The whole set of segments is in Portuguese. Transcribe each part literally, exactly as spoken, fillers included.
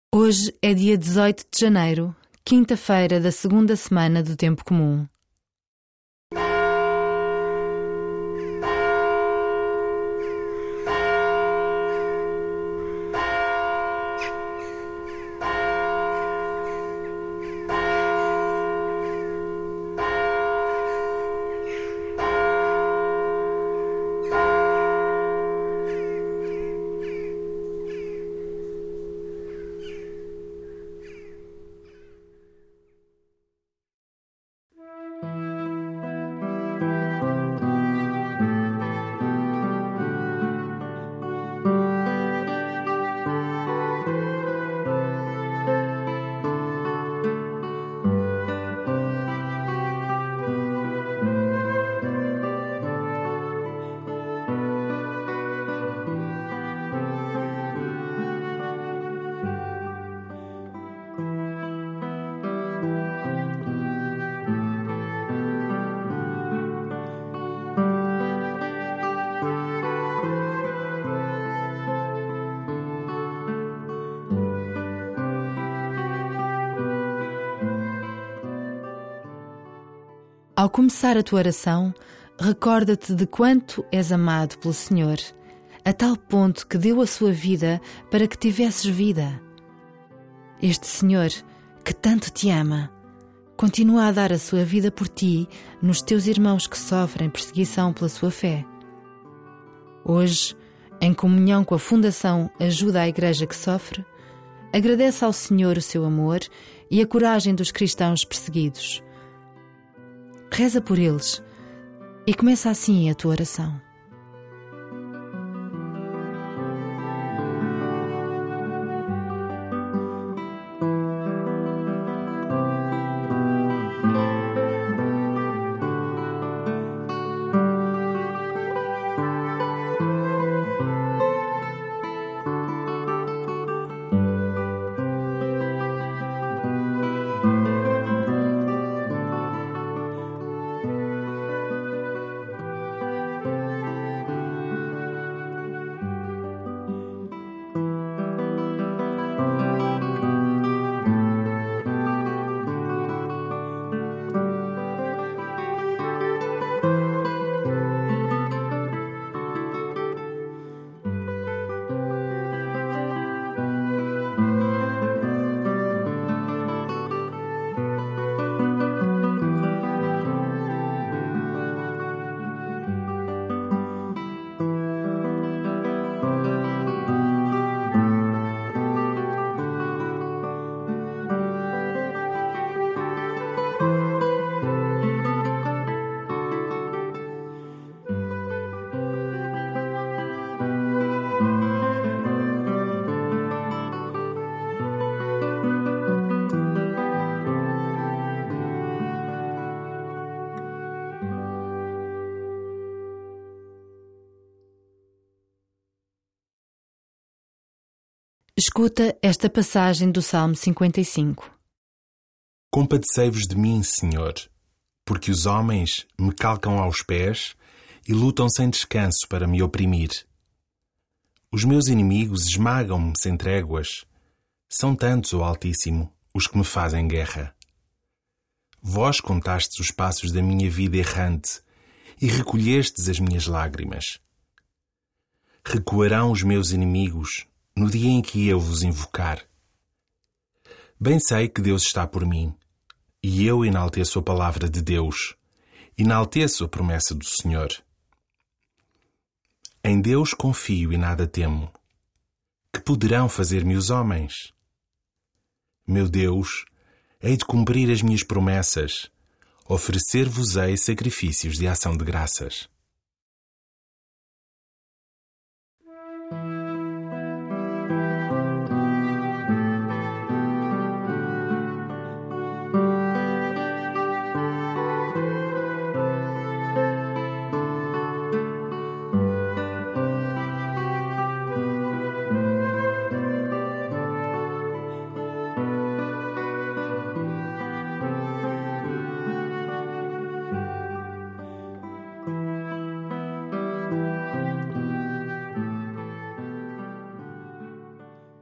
Hoje é dia dezoito de janeiro, quinta-feira da segunda semana do Tempo Comum. Ao começar a tua oração, recorda-te de quanto és amado pelo Senhor, a tal ponto que deu a sua vida para que tivesses vida. Este Senhor, que tanto te ama, continua a dar a sua vida por ti nos teus irmãos que sofrem perseguição pela sua fé. Hoje, em comunhão com a Fundação Ajuda à Igreja que Sofre, agradece ao Senhor o seu amor e a coragem dos cristãos perseguidos. Reza por eles e começa assim a tua oração. Escuta esta passagem do Salmo cinquenta e cinco. Compadecei-vos de mim, Senhor, porque os homens me calcam aos pés e lutam sem descanso para me oprimir. Os meus inimigos esmagam-me sem tréguas. São tantos, ó Altíssimo, os que me fazem guerra. Vós contastes os passos da minha vida errante e recolhestes as minhas lágrimas. Recuarão os meus inimigos no dia em que eu vos invocar. Bem sei que Deus está por mim, e eu enalteço a palavra de Deus, enalteço a promessa do Senhor. Em Deus confio e nada temo. Que poderão fazer-me os homens? Meu Deus, hei de cumprir as minhas promessas, oferecer-vos-ei sacrifícios de ação de graças.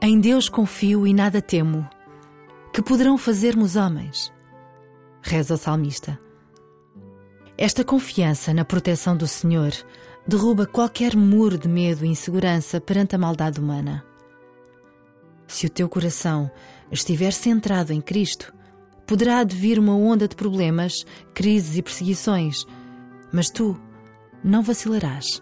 Em Deus confio e nada temo. Que poderão fazer-me os homens? Reza o salmista. Esta confiança na proteção do Senhor derruba qualquer muro de medo e insegurança perante a maldade humana. Se o teu coração estiver centrado em Cristo, poderá advir uma onda de problemas, crises e perseguições, mas tu não vacilarás.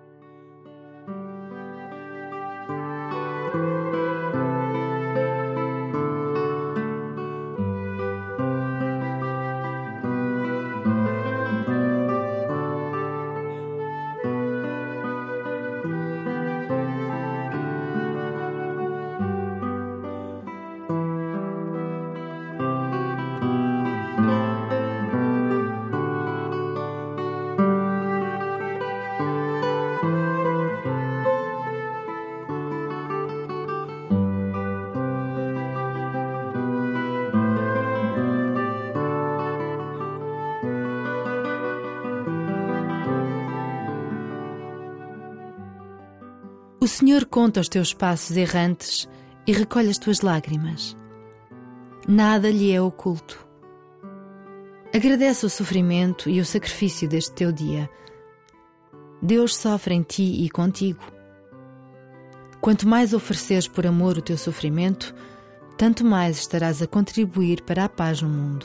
O Senhor conta os teus passos errantes e recolhe as tuas lágrimas. Nada lhe é oculto. Agradece o sofrimento e o sacrifício deste teu dia. Deus sofre em ti e contigo. Quanto mais ofereceres por amor o teu sofrimento, tanto mais estarás a contribuir para a paz no mundo.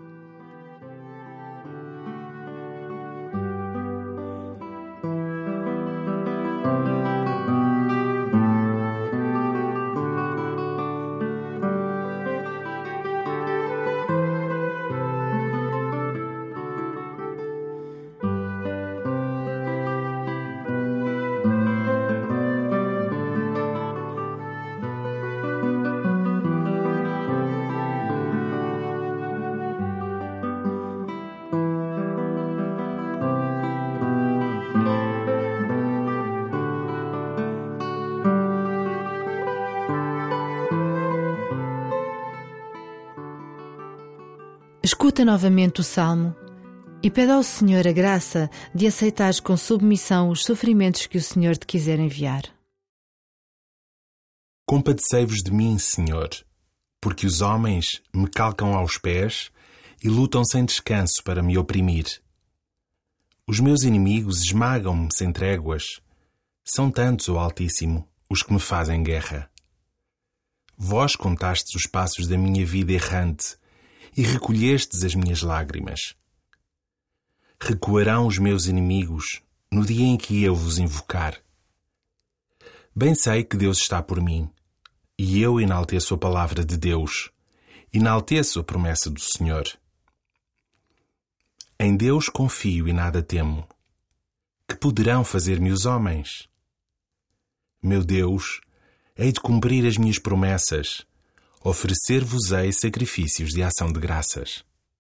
Escuta novamente o Salmo e pede ao Senhor a graça de aceitares com submissão os sofrimentos que o Senhor te quiser enviar. Compadecei-vos de mim, Senhor, porque os homens me calcam aos pés e lutam sem descanso para me oprimir. Os meus inimigos esmagam-me sem tréguas. São tantos, ó Altíssimo, os que me fazem guerra. Vós contastes os passos da minha vida errante e recolhestes as minhas lágrimas. Recuarão os meus inimigos no dia em que eu vos invocar. Bem sei que Deus está por mim, e eu enalteço a palavra de Deus, enalteço a promessa do Senhor. Em Deus confio e nada temo. Que poderão fazer-me os homens? Meu Deus, hei de cumprir as minhas promessas, oferecer-vos-ei sacrifícios de ação de graças.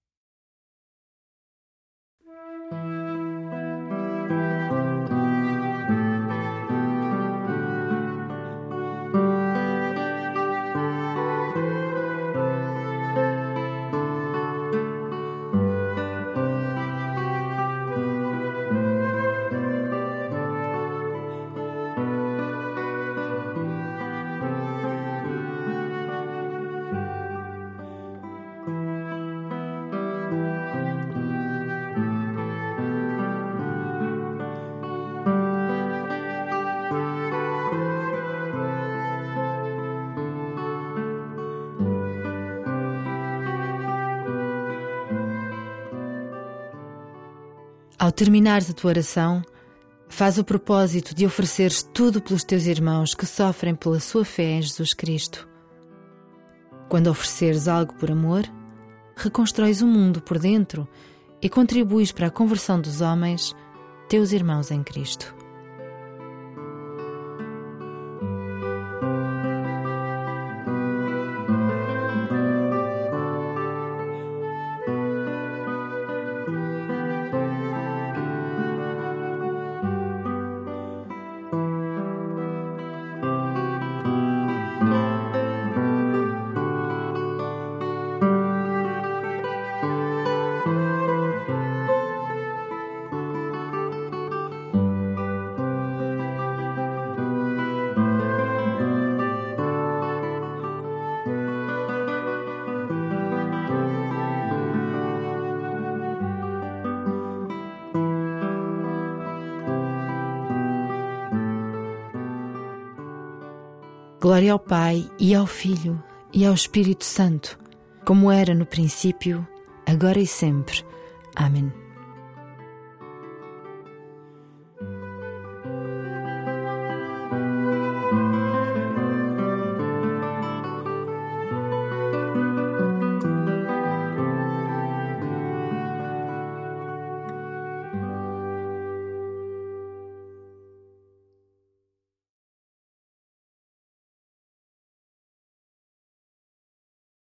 Ao terminares a tua oração, faz o propósito de ofereceres tudo pelos teus irmãos que sofrem pela sua fé em Jesus Cristo. Quando ofereceres algo por amor, reconstróis o mundo por dentro e contribuis para a conversão dos homens, teus irmãos em Cristo. Glória ao Pai, e ao Filho, e ao Espírito Santo, como era no princípio, agora e sempre. Amém.